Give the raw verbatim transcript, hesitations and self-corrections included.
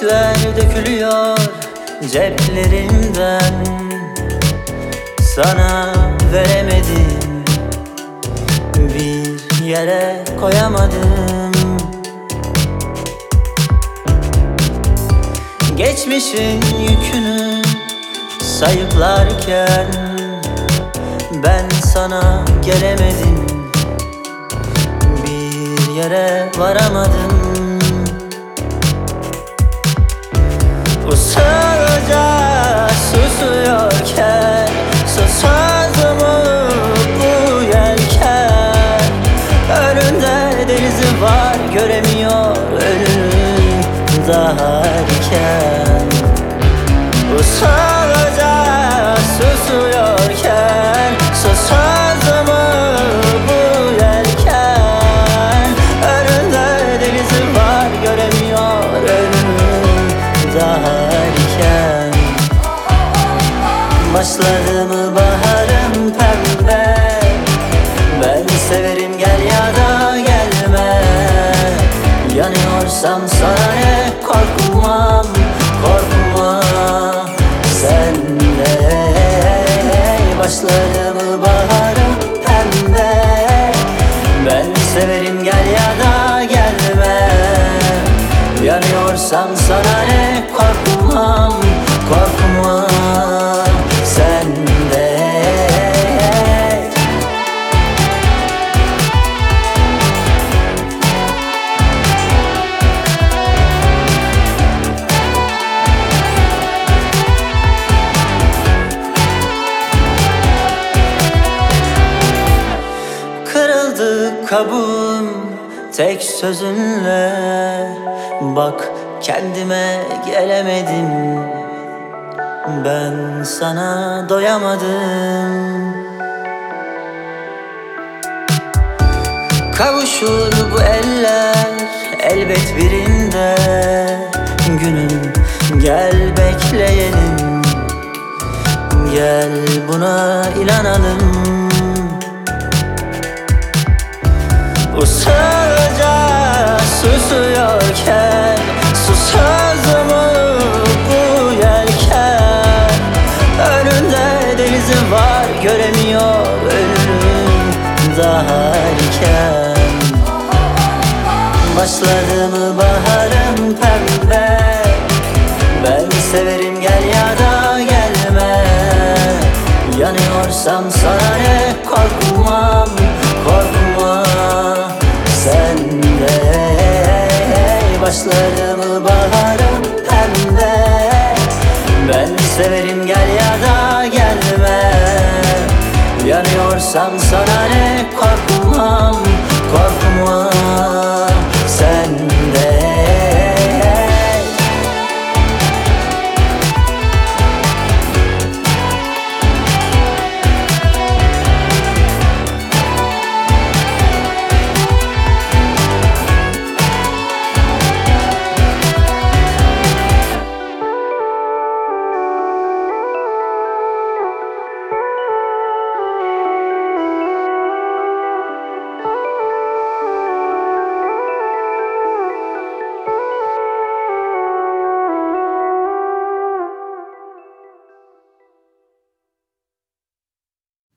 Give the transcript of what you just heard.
Çiçekler dökülüyor ceplerimden, sana veremedim, bir yere koyamadım. Geçmişin yükünü sayıklarken ben sana gelemedim, bir yere varamadım. Usulca susuyorken susmaz mı bu yelken? Önünde denizi var, göremiyor ölüm daha erken. Usulca susuyorken susmaz mı bu yelken? Önünde denizi var, göremiyor ölüm daha erken. Başladı mı baharım pembe, ben severim gel ya da gelme. Yanıyorsam sana ne, korkmam, korkma sen de. Başladı mı baharım pembe, ben severim gel ya da gelme. Yanıyorsam sana ne, korkmam, korkma sen de. Kırıldı kabuğum tek sözünle, bak kendime gelemedim, ben sana doyamadım. Kavuşur bu eller elbet birinde, günüm gel bekleyelim, gel buna inanalım. Usulca susuyorken susmaz mı bu yelken? Önünde denizi var, göremiyor ölüm daha erken. Başladı mı baharım pembe, ben severim gel ya da gelme. Yanıyorsam sana ne, korkmam, korkma sen de. Başladı mı baharım pembe, ben severim gel ya da gelme. Yanıyorsam sana ne, korkmam, korkma